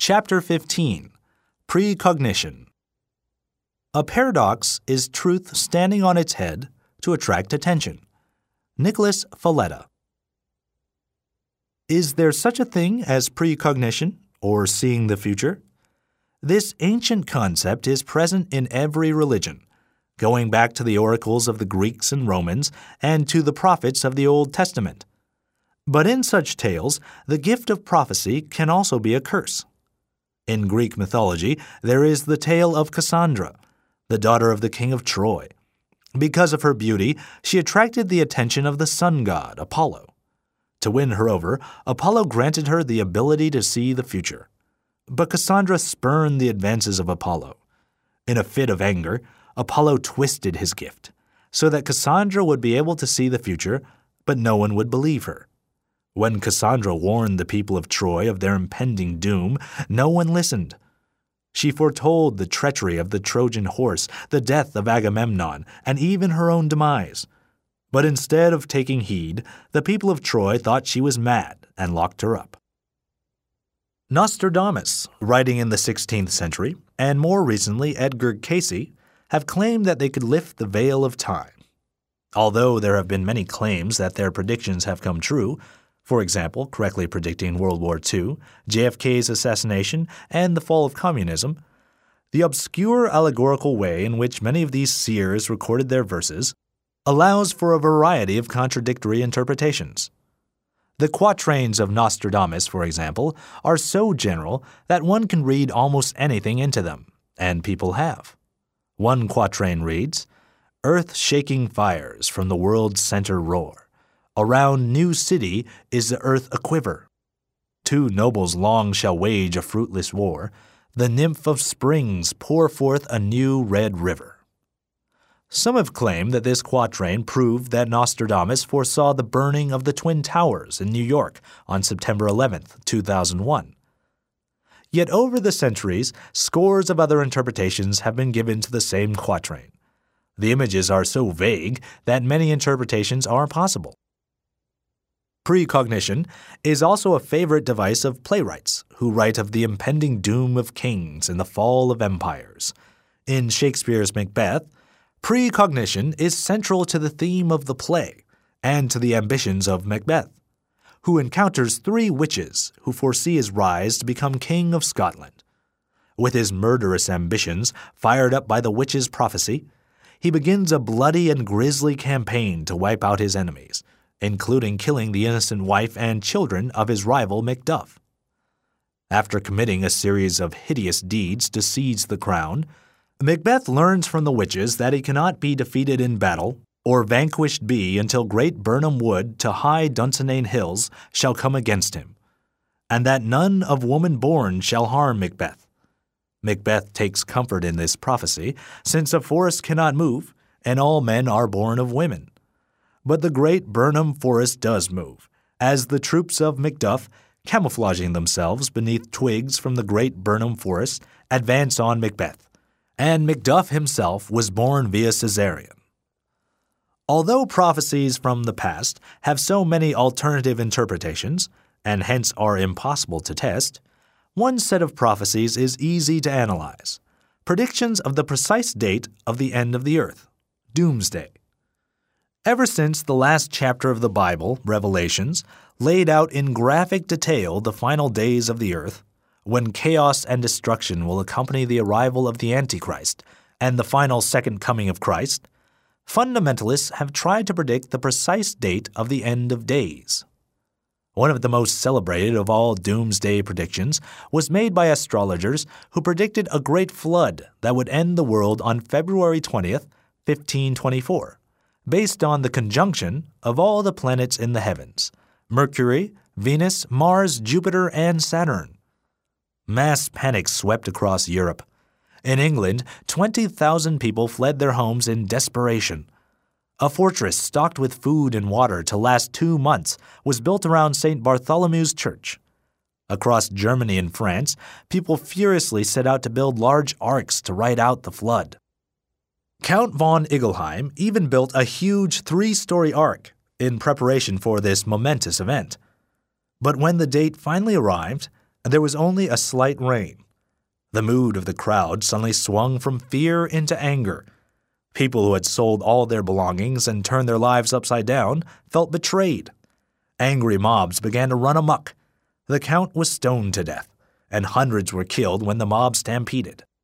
Chapter 15. Precognition. A paradox is truth standing on its head to attract attention. Nicholas Folletta. Is there such a thing as precognition, or seeing the future? This ancient concept is present in every religion, going back to the oracles of the Greeks and Romans and to the prophets of the Old Testament. But in such tales, the gift of prophecy can also be a curse. In Greek mythology, there is the tale of Cassandra, the daughter of the king of Troy. Because of her beauty, she attracted the attention of the sun god, Apollo. To win her over, Apollo granted her the ability to see the future. But Cassandra spurned the advances of Apollo. In a fit of anger, Apollo twisted his gift, so that Cassandra would be able to see the future, but no one would believe her. When Cassandra warned the people of Troy of their impending doom, no one listened. She foretold the treachery of the Trojan horse, the death of Agamemnon, and even her own demise. But instead of taking heed, the people of Troy thought she was mad and locked her up. Nostradamus, writing in the 16th century, and more recently Edgar Cayce, have claimed that they could lift the veil of time. Although there have been many claims that their predictions have come true, for example, correctly predicting World War II, JFK's assassination, and the fall of communism, the obscure allegorical way in which many of these seers recorded their verses allows for a variety of contradictory interpretations. The quatrains of Nostradamus, for example, are so general that one can read almost anything into them, and people have. One quatrain reads, "Earth-shaking fires from the world's center roar. Around new city is the earth a-quiver. Two nobles long shall wage a fruitless war. The nymph of springs pour forth a new red river." Some have claimed that this quatrain proved that Nostradamus foresaw the burning of the Twin Towers in New York on September 11, 2001. Yet over the centuries, scores of other interpretations have been given to the same quatrain. The images are so vague that many interpretations are possible. Precognition is also a favorite device of playwrights who write of the impending doom of kings and the fall of empires. In Shakespeare's Macbeth, precognition is central to the theme of the play and to the ambitions of Macbeth, who encounters three witches who foresee his rise to become king of Scotland. With his murderous ambitions fired up by the witches' prophecy, he begins a bloody and grisly campaign to wipe out his enemies, including killing the innocent wife and children of his rival Macduff. After committing a series of hideous deeds to seize the crown, Macbeth learns from the witches that he cannot be defeated in battle or vanquished be until great Birnam Wood to high Dunsinane Hills shall come against him, and that none of woman born shall harm Macbeth. Macbeth takes comfort in this prophecy, since a forest cannot move, and all men are born of women. But the great Birnam forest does move, as the troops of Macduff, camouflaging themselves beneath twigs from the great Birnam forest, advance on Macbeth, and Macduff himself was born via cesarean. Although prophecies from the past have so many alternative interpretations, and hence are impossible to test, one set of prophecies is easy to analyze: predictions of the precise date of the end of the earth, doomsday. Ever since the last chapter of the Bible, Revelations, laid out in graphic detail the final days of the earth, when chaos and destruction will accompany the arrival of the Antichrist and the final second coming of Christ, fundamentalists have tried to predict the precise date of the end of days. One of the most celebrated of all doomsday predictions was made by astrologers who predicted a great flood that would end the world on February 20th, 1524. Based on the conjunction of all the planets in the heavens: Mercury, Venus, Mars, Jupiter, and Saturn. Mass panic swept across Europe. In England, 20,000 people fled their homes in desperation. A fortress stocked with food and water to last 2 months was built around St. Bartholomew's Church. Across Germany and France, people furiously set out to build large arks to ride out the flood. Count von Igelheim even built a huge 3-story ark in preparation for this momentous event. But when the date finally arrived, and there was only a slight rain. The mood of the crowd suddenly swung from fear into anger. People who had sold all their belongings and turned their lives upside down felt betrayed. Angry mobs began to run amok. The count was stoned to death, and hundreds were killed when the mob stampeded.